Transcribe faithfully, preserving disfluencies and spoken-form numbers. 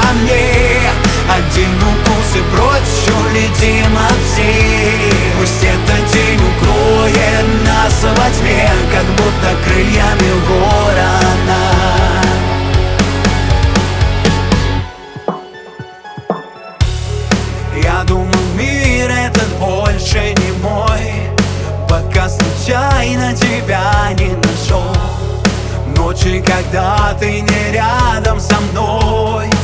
мне. Один укус и прочь улетим от всех. Пусть этот день укроет нас во тьме, как будто крыльями ворона. Я думал, мир этот больше не мой, пока случайно тебя не нашел. Ночи, когда ты не рядом со мной,